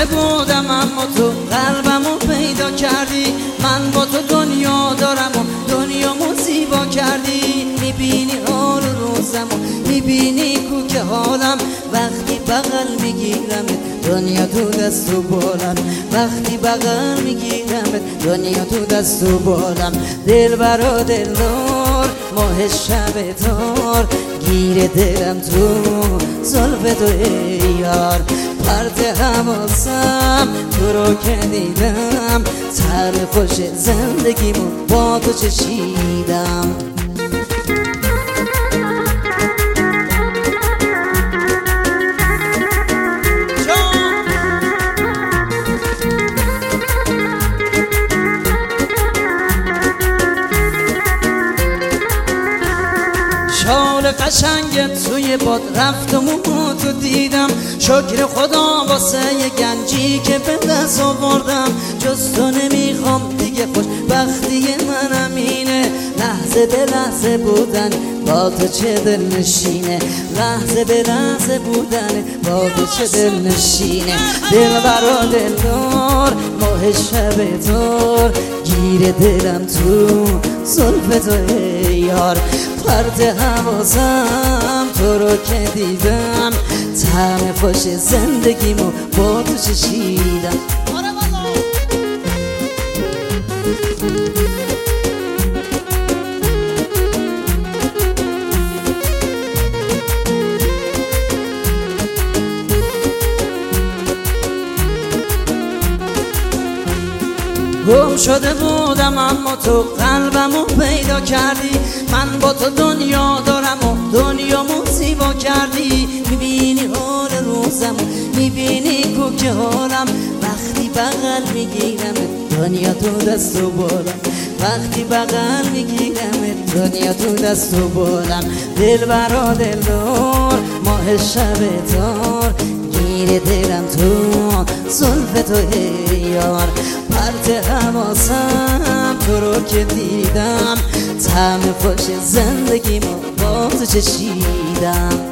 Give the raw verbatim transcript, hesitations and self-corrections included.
شده بودم اما تو قلبمو پیدا کردی. من با تو دنیا دارم و دنیامو زیبا کردی. میبینی حال روزمو، میبینی کو که حالم وقتی بغل میگیرم دنیا تو دست و بالم. وقتی بغل میگیرم دنیا تو دست و بالم. دل برا دلدار ماه شب تار گیر دلم تو زلف تو ای یار. پرت حواسم تو رو که دیدم طعم خوش زندگیمو با تو چشیدم. شال قشنگت توی باد رفت و موتو دیدم. شکر خدا واسه یه گنجی که به دست آوردم. جز تو نمیخوام دیگه، خوش بختی منم اینه. لحظه به لحظه بودن با تو چه دل نشینه. لحظه به لحظه بودن با تو چه دل نشینه. دل برا دلدار ماه شب تار گیر دلم تو زلف تو ای یار. پرت حواسم تو رو که دیدم طعم خوش زندگیمو با تو چشیدم. گم شده بودم اما تو قلبمو پیدا کردی. من با تو دنیا دارم و دنیامو زیبا کردی. میبینی حال روزمو، میبینی کو که حالم وقتی بغل میگیرم دنیا تو دست و بالم. وقتی بغل میگیرم دنیا تو دست و بالم. دل برا دلدار ماه شب تار گیر دلم تو زلف تو ای یار. پرت حواسم تو رو که دیدم طعم خوش زندگیمو با تو چشیدم.